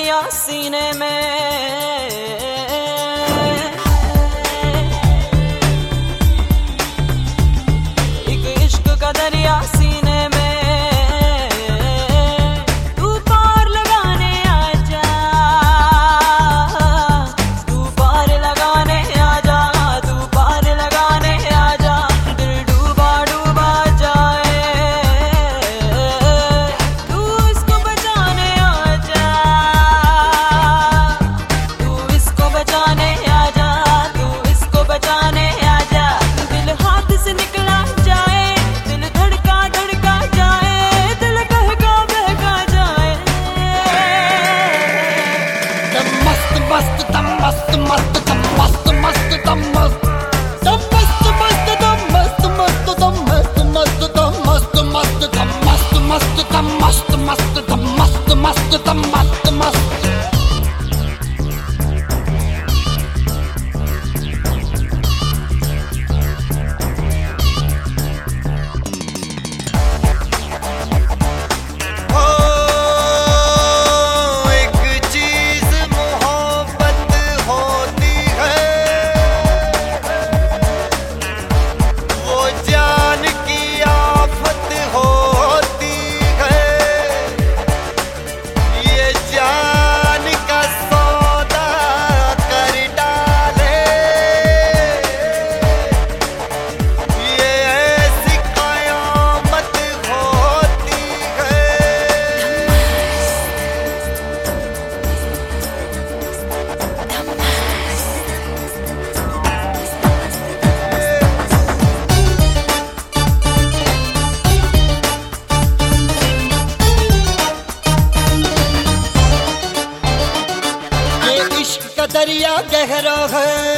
दरिया सीने में, एक इश्क का दरिया सीने में, तू पार लगाने आजा, तू पार लगाने आजा, तू पार लगाने आजा, दिल डूबा डूबा जाए, तू इसको बचाने आजा, तू इसको बचाने आजा, तू इसको बचाने आजा, दिल हाथ से निकला जाए, दिल धड़का धड़का जाए, दिल बहका बहका जाए। दम मस्त मस्त दम मस्त मस्त दम मस्त मस्त दम मस्त दम मस्त मस्त दम मस्त मस्त दम मस्त मस्त दम मस्त मस्त दम मस्त मस्त दम मस्त मस्त दम मस्त मस्त दम मस्त मस्त। दरिया गहरा है,